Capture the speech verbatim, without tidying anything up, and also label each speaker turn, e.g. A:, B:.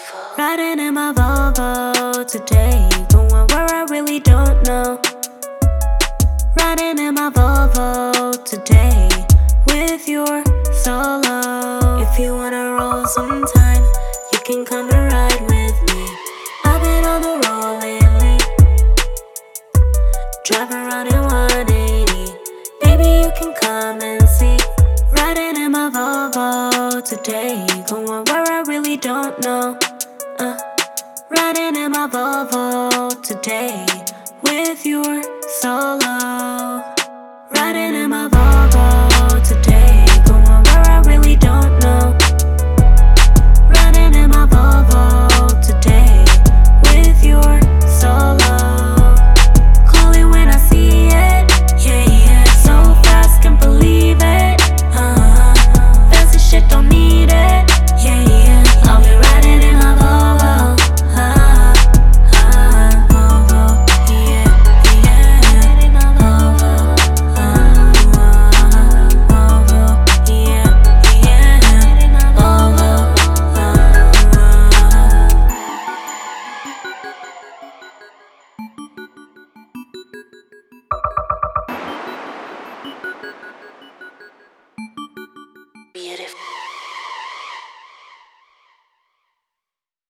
A: Riding in my Volvo today, going where I really don't know. Riding in my Volvo today, with your solo. If you wanna roll sometime, you can come and ride with me. I've been on the roll lately, driving around in one eighty. Baby, you can come and see. Riding in my Volvo today, going where I really don't know. Uh, riding in my Volvo today, with your solo. Riding in my Volvo.